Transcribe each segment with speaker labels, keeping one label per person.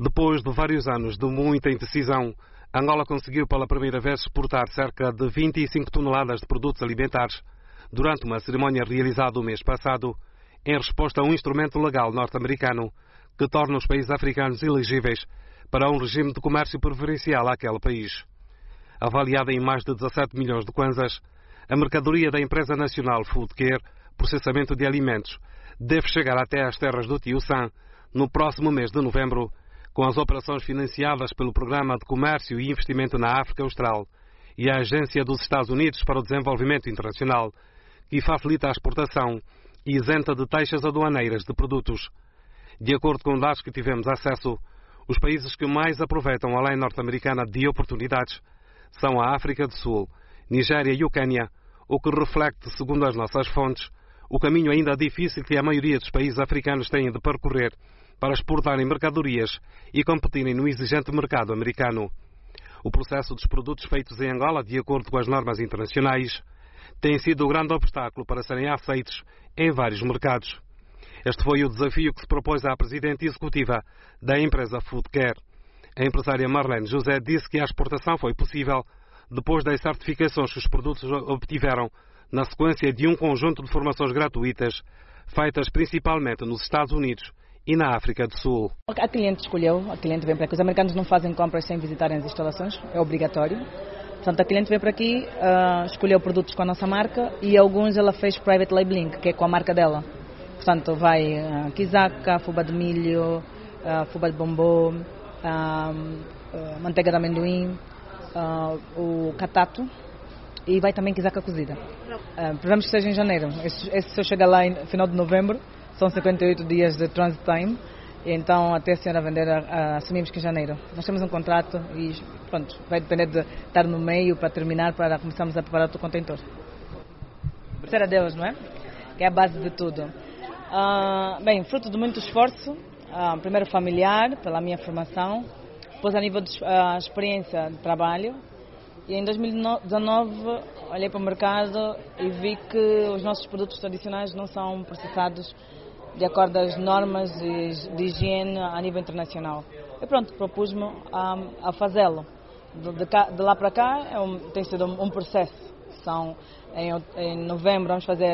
Speaker 1: Depois de vários anos de muita indecisão, Angola conseguiu pela primeira vez exportar cerca de 25 toneladas de produtos alimentares durante uma cerimónia realizada o mês passado, em resposta a um instrumento legal norte-americano que torna os países africanos elegíveis para um regime de comércio preferencial àquele país. Avaliada em mais de 17 milhões de kwanzas, a mercadoria da empresa nacional Food Care, processamento de alimentos, deve chegar até às terras do Tio Sam no próximo mês de novembro, com as operações financiadas pelo Programa de Comércio e Investimento na África Austral e a Agência dos Estados Unidos para o Desenvolvimento Internacional, que facilita a exportação e isenta de taxas aduaneiras de produtos. De acordo com dados que tivemos acesso, os países que mais aproveitam a lei norte-americana de oportunidades são a África do Sul, Nigéria e o Quênia, o que reflete, segundo as nossas fontes, o caminho ainda difícil que a maioria dos países africanos têm de percorrer para exportarem mercadorias e competirem no exigente mercado americano. O processo dos produtos feitos em Angola, de acordo com as normas internacionais, tem sido o grande obstáculo para serem aceitos em vários mercados. Este foi o desafio que se propôs à presidente executiva da empresa Food Care. A empresária Marlene José disse que a exportação foi possível depois das certificações que os produtos obtiveram na sequência de um conjunto de formações gratuitas, feitas principalmente nos Estados Unidos e na África do Sul.
Speaker 2: A cliente escolheu, a cliente vem para aqui. Os americanos não fazem compras sem visitarem as instalações, é obrigatório. Portanto, a cliente veio para aqui, escolheu produtos com a nossa marca e alguns ela fez private labeling, que é com a marca dela. Portanto, vai quizaca, fubá de milho, fubá de bombom, manteiga de amendoim, o catato e vai também quizaca cozida. Prevemos que seja em janeiro. Se eu chegar lá no final de novembro, são 58 dias de transit time, então até a senhora vender, assumimos que em janeiro. Nós temos um contrato e pronto, vai depender de estar no meio para terminar, para começarmos a preparar o contentor. Agradecer a Deus, não é? Que é a base de tudo. Bem, fruto de muito esforço, primeiro familiar, pela minha formação, depois a nível de experiência de trabalho. E em 2019 olhei para o mercado e vi que os nossos produtos tradicionais não são processados de acordo às normas de higiene a nível internacional. E pronto, propus-me a fazê-lo. De lá para cá tem sido um processo. Em novembro vamos fazer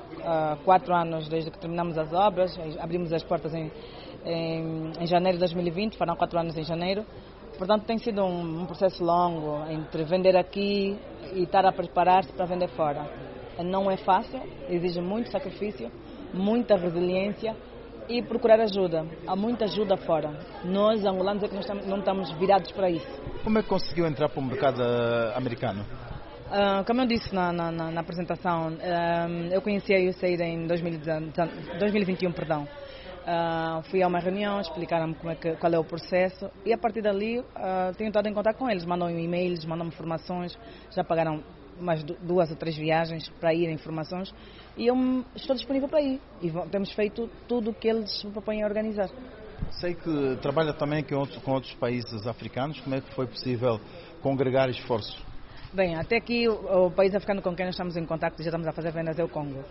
Speaker 2: 4 anos desde que terminamos as obras, abrimos as portas em janeiro de 2020, farão 4 anos em janeiro. Portanto, tem sido um processo longo entre vender aqui e estar a preparar-se para vender fora. Não é fácil, exige muito sacrifício, muita resiliência e procurar ajuda. Há muita ajuda fora. Nós, angolanos, é que não estamos virados para isso.
Speaker 3: Como é que conseguiu entrar para o mercado americano?
Speaker 2: Como eu disse na apresentação, eu conheci a USAID em 2021, perdão. Fui a uma reunião, explicaram-me qual é o processo e a partir dali tenho estado em contato com eles, mandam-me e-mails, mandam-me informações, já pagaram mais 2 ou 3 viagens para ir em informações e eu estou disponível para ir e temos feito tudo o que eles me propõem a organizar.
Speaker 3: Sei que trabalha também com outros países africanos, como é que foi possível congregar esforços?
Speaker 2: Bem, até aqui o país africano com quem nós estamos em contato e já estamos a fazer vendas é o Congo.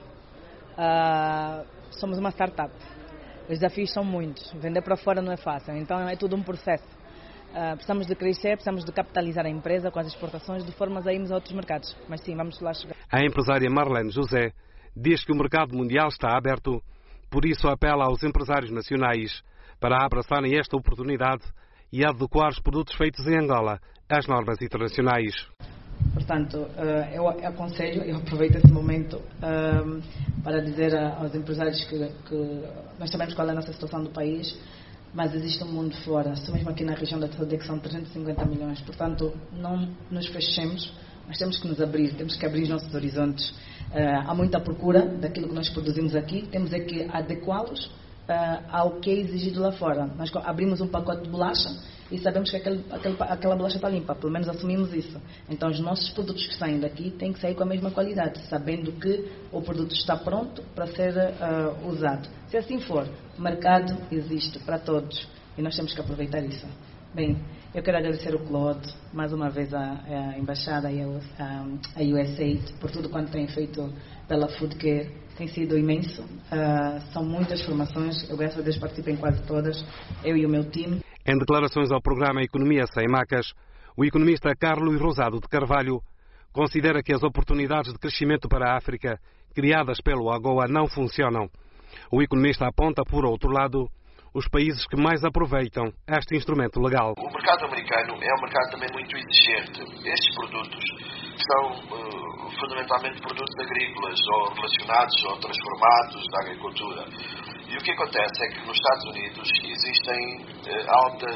Speaker 2: Somos uma startup. Os desafios são muitos. Vender para fora não é fácil, então é tudo um processo. Precisamos de crescer, precisamos de capitalizar a empresa com as exportações de formas a irmos a outros mercados. Mas sim, vamos lá chegar.
Speaker 1: A empresária Marlene José diz que o mercado mundial está aberto, por isso apela aos empresários nacionais para abraçarem esta oportunidade e adequar os produtos feitos em Angola às normas internacionais.
Speaker 2: Portanto, eu aconselho, eu aproveito esse momento para dizer aos empresários que nós sabemos qual é a nossa situação do país, mas existe um mundo fora, só mesmo aqui na região da TSD que são 350 milhões, portanto não nos fechemos, nós temos que nos abrir, temos que abrir os nossos horizontes. Há muita procura daquilo que nós produzimos aqui, temos é que adequá-los ao que é exigido lá fora. Nós abrimos um pacote de bolacha e sabemos que aquela bolacha está limpa, pelo menos assumimos isso. Então os nossos produtos que saem daqui têm que sair com a mesma qualidade, sabendo que o produto está pronto para ser usado. Se assim for, o mercado existe para todos e nós temos que aproveitar isso. Bem, eu quero agradecer o Claude, mais uma vez a Embaixada e a USAID por tudo quanto tem feito pela Food Care. Tem sido imenso, são muitas formações, eu graças a Deus participo em quase todas, eu e o meu time.
Speaker 1: Em declarações ao programa Economia Sem Macas, o economista Carlos Rosado de Carvalho considera que as oportunidades de crescimento para a África criadas pelo AGOA não funcionam. O economista aponta, por outro lado, os países que mais aproveitam este instrumento legal.
Speaker 4: O mercado americano é um mercado também muito exigente. Estes produtos são fundamentalmente produtos agrícolas ou relacionados ou transformados da agricultura. E o que acontece é que nos Estados Unidos existem altos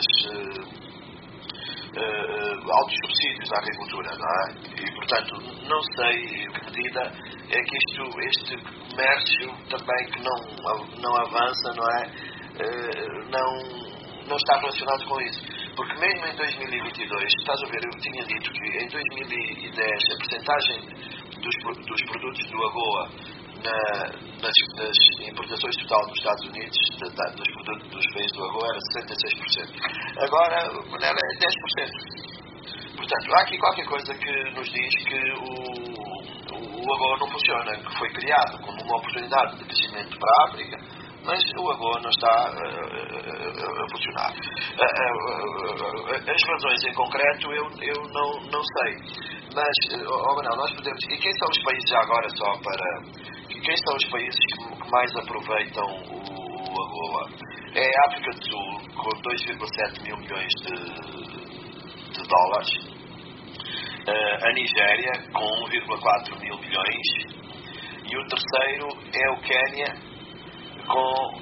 Speaker 4: subsídios à agricultura, não é? E, portanto, não sei em que medida é que este comércio também que não avança, não é? Não está relacionado com isso. Porque mesmo em 2022, estás a ver, eu tinha dito que em 2010 a percentagem dos produtos do AGOA nas importações total dos Estados Unidos, dos produtos dos países do AGOA, era 66%. Agora, ela é 10%. Portanto, há aqui qualquer coisa que nos diz que o AGOA não funciona, que foi criado como uma oportunidade de crescimento para a África, mas o AGOA não está a funcionar. As razões em concreto eu não sei. Mas, Manuel, nós podemos... E quem são os países, já agora só para... Quem são os países que mais aproveitam o AGOA? É a África do Sul, com 2,7 mil milhões de dólares. A Nigéria, com 1,4 mil milhões. E o terceiro é o Quênia, com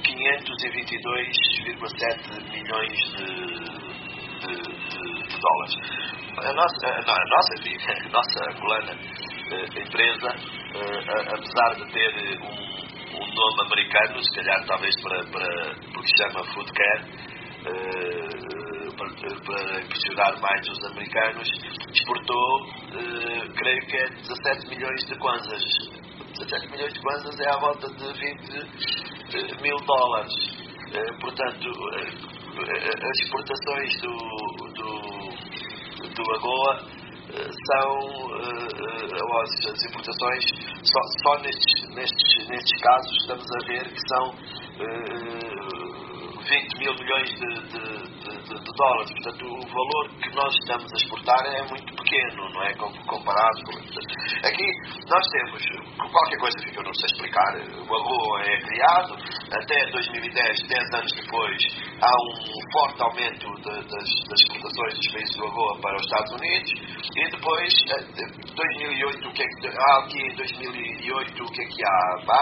Speaker 4: 522,7 milhões de dólares. A nossa angolana empresa, apesar de ter um nome americano, se calhar talvez porque se chama Food Care, para impressionar mais os americanos, exportou, creio que é 17 milhões de kwanzas. 17 milhões de kwanzas é à volta de 20 mil dólares. Portanto, as exportações do AGOA são as importações só nestes casos estamos a ver que são 20 mil milhões de dólares. Portanto, o valor que nós estamos a exportar é muito pequeno, não é? Comparado com... Aqui nós temos qualquer coisa que eu não sei explicar. O AGOA é criado, até 2010, 10 anos depois, há um forte aumento das exportações dos países do AGOA para os Estados Unidos, e depois, 2008, aqui em 2008, o que é que há?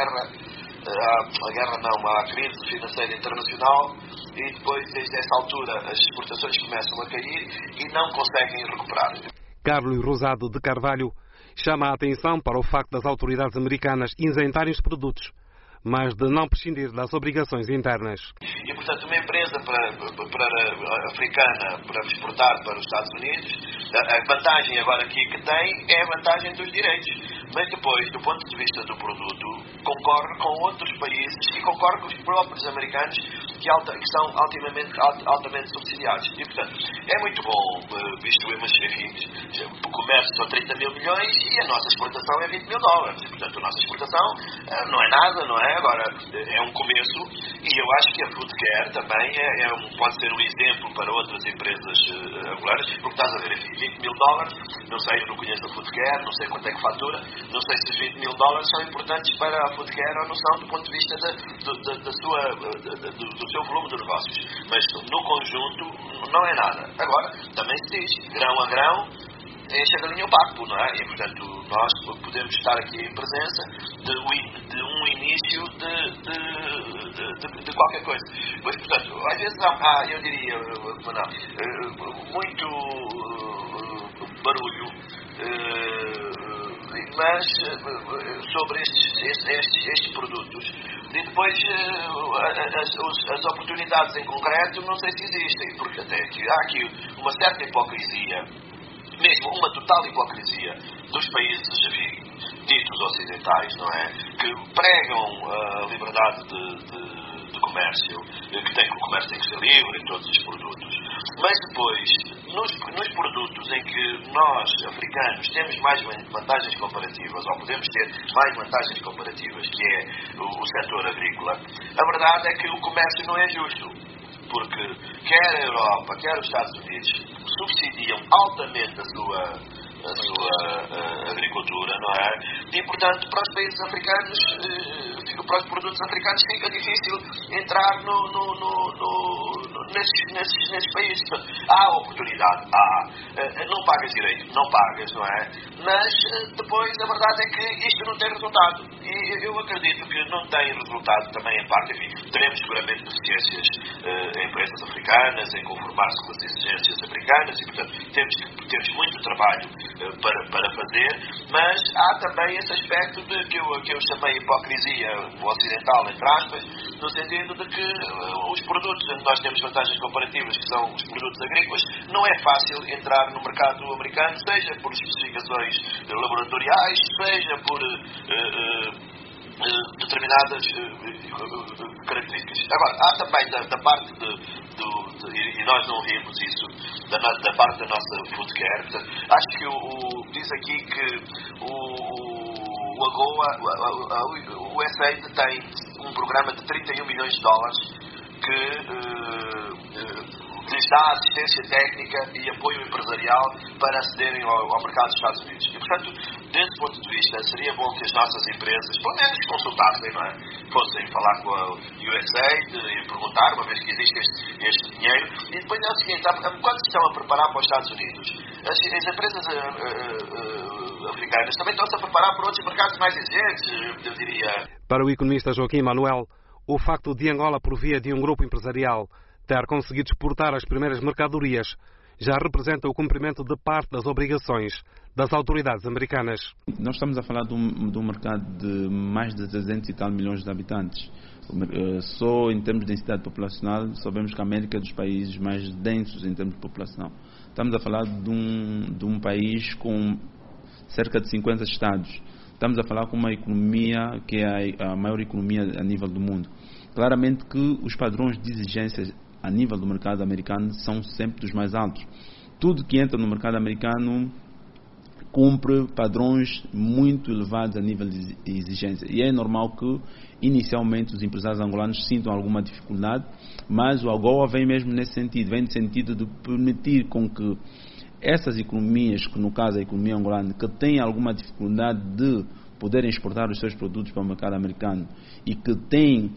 Speaker 4: Há a crise financeira internacional, e depois, desde essa altura, as exportações começam a cair e não conseguem recuperar.
Speaker 1: Carlos Rosado de Carvalho chama a atenção para o facto das autoridades americanas isentarem os produtos, mas de não prescindir das obrigações internas.
Speaker 4: E, portanto, uma empresa africana para exportar para os Estados Unidos, a vantagem agora aqui que tem é a vantagem dos direitos. Mas depois, do ponto de vista do produto, concorre com outros países e concorre com os próprios americanos que são altamente subsidiados. E, portanto, é muito bom, visto o comércio são 30 mil milhões e a nossa exportação é 20 mil dólares. E, portanto, a nossa exportação não é nada, não é? Agora, é um começo, e eu acho que a Food Care também pode ser um exemplo para outras empresas angolanas, porque estás a ver aqui, 20 mil dólares, não sei, eu não conheço a Food Care, não sei quanto é que fatura, não sei se os 20 mil dólares são importantes para a Food Care ou não são, do ponto de vista do seu volume de negócios. Mas no conjunto não é nada. Agora, também se diz, grão a grão, enche a galinha o papo, não é? E, portanto, nós podemos estar aqui em presença de um início de qualquer coisa. Pois, portanto, às vezes há eu diria, muito barulho, mas sobre estes produtos. E depois as oportunidades em concreto não sei se existem, porque até há aqui uma certa hipocrisia, mesmo uma total hipocrisia dos países ditos ocidentais, não é? Que pregam a liberdade de comércio, que o comércio tem que ser livre em todos os produtos. Mas depois, nos produtos em que nós, africanos, temos mais vantagens comparativas, ou podemos ter mais vantagens comparativas, que é o setor agrícola, a verdade é que o comércio não é justo. porque quer a Europa, quer os Estados Unidos subsidiam altamente a sua agricultura, não é? E, portanto, para os países africanos, para os produtos africanos, fica difícil entrar nesses países. Portanto, há oportunidade, não pagas direito, não pagas, não é? Mas depois a verdade é que isto não tem resultado. E eu acredito que não tem resultado também em parte. Enfim, teremos seguramente deficiências em empresas africanas, em conformar-se com as exigências africanas, e, portanto, temos muito trabalho para fazer, mas há também esse aspecto que eu chamei hipocrisia ocidental, entre aspas, no sentido de que os produtos onde nós temos vantagens comparativas, que são os produtos agrícolas, não é fácil entrar no mercado americano, seja por especificações laboratoriais, seja por determinadas características. Agora, há também da parte e nós não vimos isso, da parte da nossa food care. Portanto, acho que diz aqui que o AGOA, o USAID tem um programa de 31 milhões de dólares que lhes dá assistência técnica e apoio empresarial para acederem ao mercado dos Estados Unidos. E, portanto, desse ponto de vista, seria bom que as nossas empresas, pelo menos consultassem, não é? Fossem falar com a USAID e perguntar, uma vez que existe este dinheiro. E depois é o seguinte, quando se estão a preparar para os Estados Unidos, as empresas africanas também estão-se a preparar para outros mercados mais exigentes, eu diria.
Speaker 1: Para o economista Joaquim Manuel, o facto de Angola, por via de um grupo empresarial, ter conseguido exportar as primeiras mercadorias já representa o cumprimento de parte das obrigações das autoridades americanas.
Speaker 5: Nós estamos a falar de um mercado de mais de 300 e tal milhões de habitantes. Só em termos de densidade populacional, sabemos que a América é dos países mais densos em termos de população. Estamos a falar de um país com cerca de 50 estados. Estamos a falar com uma economia que é a maior economia a nível do mundo. Claramente que os padrões de exigências a nível do mercado americano são sempre dos mais altos. Tudo que entra no mercado americano cumpre padrões muito elevados a nível de exigência. E é normal que, inicialmente, os empresários angolanos sintam alguma dificuldade, mas o AGOA vem mesmo nesse sentido, vem no sentido de permitir com que essas economias, que no caso a economia angolana, que têm alguma dificuldade de poderem exportar os seus produtos para o mercado americano e que têm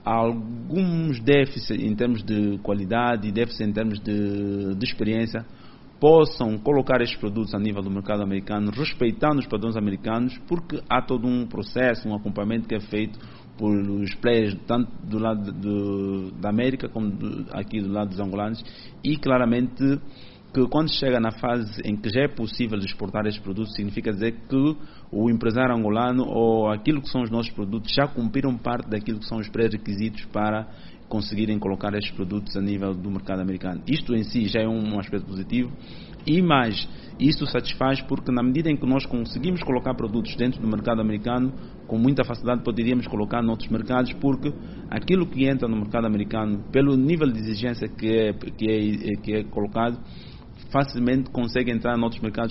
Speaker 5: alguns déficits em termos de qualidade e déficits em termos de experiência, possam colocar estes produtos a nível do mercado americano, respeitando os padrões americanos, porque há todo um processo, um acompanhamento que é feito pelos players, tanto do lado da América como aqui do lado dos angolanos, e claramente que quando chega na fase em que já é possível exportar estes produtos, significa dizer que o empresário angolano ou aquilo que são os nossos produtos já cumpriram parte daquilo que são os pré-requisitos para conseguirem colocar estes produtos a nível do mercado americano. Isto em si já é um aspecto positivo, e mais, isso satisfaz porque na medida em que nós conseguimos colocar produtos dentro do mercado americano, com muita facilidade poderíamos colocar noutros mercados, porque aquilo que entra no mercado americano, pelo nível de exigência que é colocado, facilmente consegue entrar em outros mercados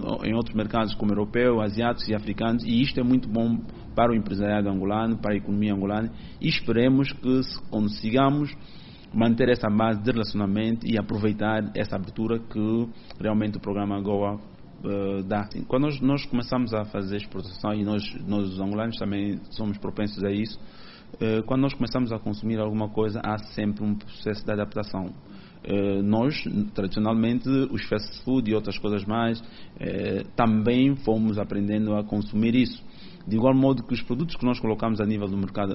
Speaker 5: como europeu, asiáticos e africanos, e isto é muito bom para o empresariado angolano, para a economia angolana, e esperemos que consigamos manter essa base de relacionamento e aproveitar essa abertura que realmente o programa AGOA dá. Quando nós começamos a fazer exportação, e nós os angolanos também somos propensos a isso, quando nós começamos a consumir alguma coisa, há sempre um processo de adaptação. Nós, tradicionalmente, os fast food e outras coisas mais, também fomos aprendendo a consumir isso. De igual modo que os produtos que nós colocamos a nível do mercado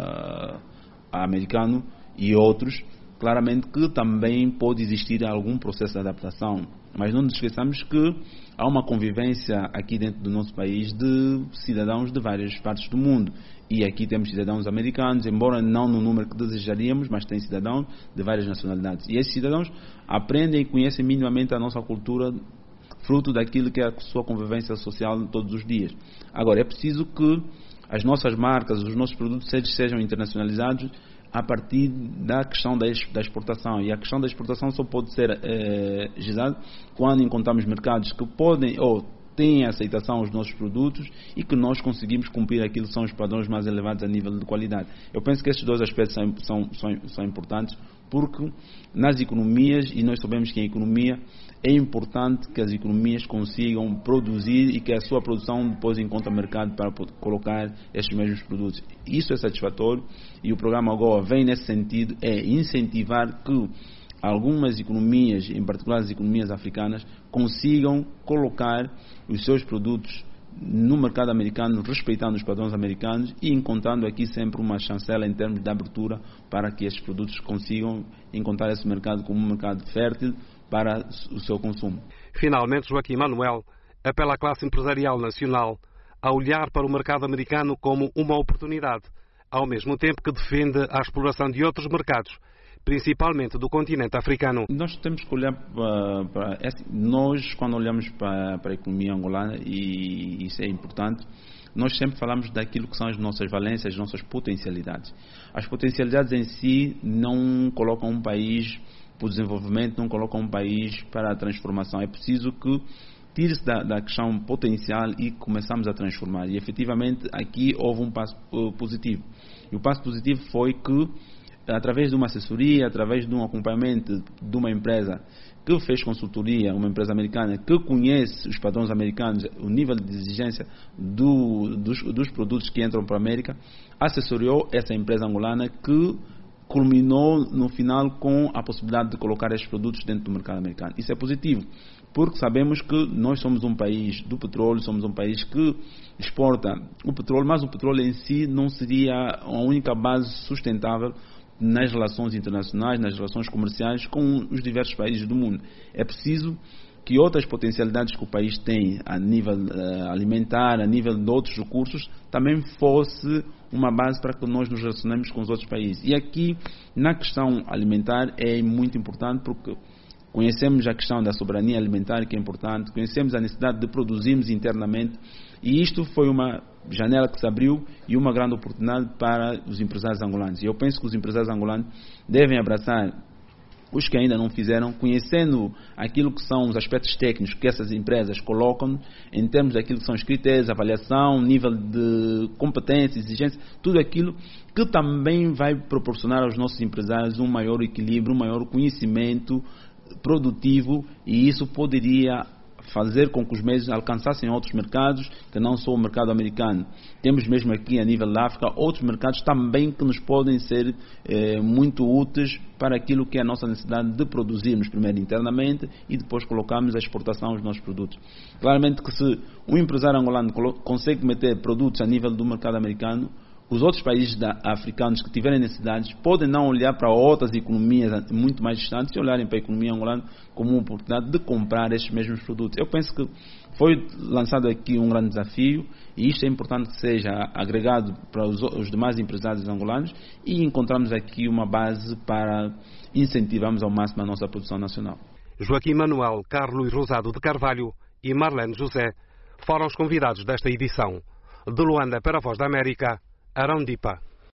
Speaker 5: americano e outros, claramente que também pode existir algum processo de adaptação. Mas não nos esqueçamos que há uma convivência aqui dentro do nosso país de cidadãos de várias partes do mundo. E aqui temos cidadãos americanos, embora não no número que desejaríamos, mas tem cidadãos de várias nacionalidades. E esses cidadãos aprendem e conhecem minimamente a nossa cultura, fruto daquilo que é a sua convivência social todos os dias. Agora, é preciso que as nossas marcas, os nossos produtos sejam internacionalizados a partir da questão da exportação. E a questão da exportação só pode ser realizada quando encontramos mercados que podem ou têm aceitação aos nossos produtos e que nós conseguimos cumprir aquilo que são os padrões mais elevados a nível de qualidade. Eu penso que estes dois aspectos são importantes, porque nas economias, e nós sabemos que em economia é importante que as economias consigam produzir e que a sua produção depois encontre mercado para colocar estes mesmos produtos. Isso é satisfatório e o programa AGOA vem nesse sentido, é incentivar que algumas economias, em particular as economias africanas, consigam colocar os seus produtos no mercado americano, respeitando os padrões americanos e encontrando aqui sempre uma chancela em termos de abertura para que estes produtos consigam encontrar esse mercado como um mercado fértil para o seu consumo.
Speaker 1: Finalmente, Joaquim Manuel apela à classe empresarial nacional a olhar para o mercado americano como uma oportunidade, ao mesmo tempo que defende a exploração de outros mercados, principalmente do continente africano.
Speaker 5: Nós temos que olhar nós, quando olhamos para a economia angolana, e isso é importante, nós sempre falamos daquilo que são as nossas valências, as nossas potencialidades. As potencialidades em si não colocam um país para o desenvolvimento, não colocam um país para a transformação. É preciso que tire-se da questão potencial e começamos a transformar. E efetivamente aqui houve um passo positivo. E o passo positivo foi que, através de uma assessoria, através de um acompanhamento de uma empresa que fez consultoria, uma empresa americana que conhece os padrões americanos, o nível de exigência dos produtos que entram para a América, assessoriou essa empresa angolana que culminou no final com a possibilidade de colocar estes produtos dentro do mercado americano. Isso é positivo, porque sabemos que nós somos um país do petróleo, somos um país que exporta o petróleo, mas o petróleo em si não seria a única base sustentável nas relações internacionais, nas relações comerciais com os diversos países do mundo. É preciso que outras potencialidades que o país tem a nível alimentar, a nível de outros recursos, também fosse uma base para que nós nos relacionemos com os outros países. E aqui, na questão alimentar, é muito importante porque conhecemos a questão da soberania alimentar, que é importante, conhecemos a necessidade de produzirmos internamente, e isto foi uma janela que se abriu e uma grande oportunidade para os empresários angolanos. E eu penso que os empresários angolanos devem abraçar os que ainda não fizeram, conhecendo aquilo que são os aspectos técnicos que essas empresas colocam em termos daquilo que são os critérios, avaliação, nível de competência, exigência, tudo aquilo que também vai proporcionar aos nossos empresários um maior equilíbrio, um maior conhecimento produtivo, e isso poderia fazer com que os mesmos alcançassem outros mercados que não só o mercado americano. Temos mesmo aqui a nível da África outros mercados também que nos podem ser muito úteis para aquilo que é a nossa necessidade de produzirmos primeiro internamente e depois colocarmos a exportação dos nossos produtos. Claramente que se um empresário angolano consegue meter produtos a nível do mercado americano, os outros países africanos que tiverem necessidades podem não olhar para outras economias muito mais distantes e olharem para a economia angolana como uma oportunidade de comprar estes mesmos produtos. Eu penso que foi lançado aqui um grande desafio e isto é importante que seja agregado para os demais empresários angolanos e encontramos aqui uma base para incentivarmos ao máximo a nossa produção nacional.
Speaker 1: Joaquim Manuel, Carlos Rosado de Carvalho e Marlene José foram os convidados desta edição. De Luanda para a Voz da América, Arão Dipa.